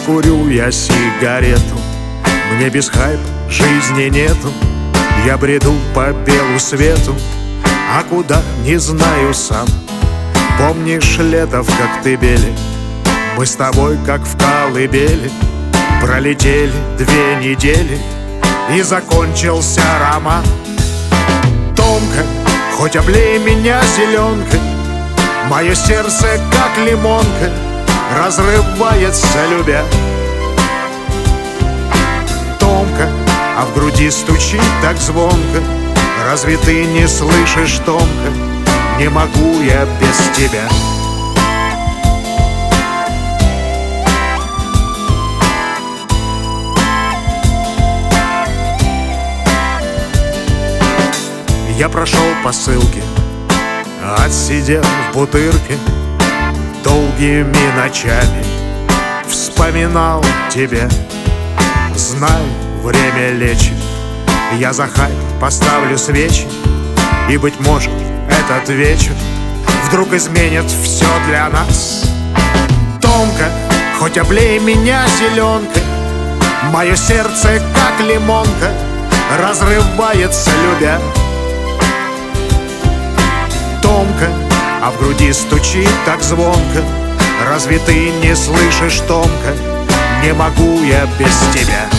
Закурю я сигарету, мне без хайп жизни нету. Я бреду по белу свету, а куда не знаю сам. Помнишь лето в Коктебеле? Мы с тобой как в колыбели. Пролетели 2 недели, и закончился роман. Томка, хоть облей меня зеленкой, мое сердце как лимонка разрывается, любя. Томка, а в груди стучит так звонко. Разве ты не слышишь, Томка? Не могу я без тебя. Я прошел по ссылке, отсидел в Бутырке, долгими ночами вспоминал тебя. Знай, время лечит, я за хайп поставлю свечи, и, быть может, этот вечер вдруг изменит все для нас. Томка, хоть облей меня зеленкой, мое сердце как лимонка разрывается, любя. Томка, а в груди стучит так звонко. Разве ты не слышишь, Томка? Не могу я без тебя.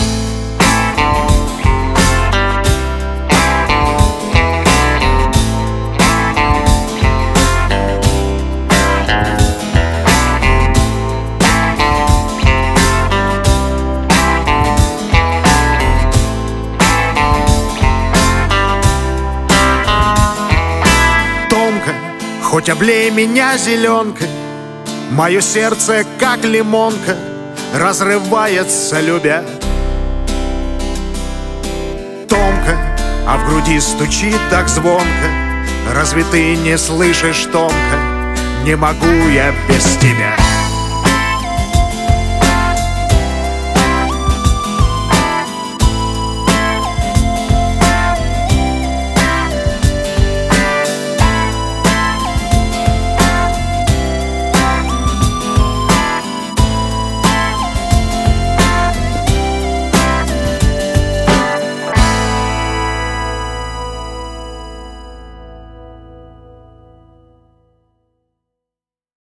Хоть облей меня зеленкой, мое сердце как лимонка разрывается, любя. Томка, а в груди стучит так звонко. Разве ты не слышишь, Томка? Не могу я без тебя.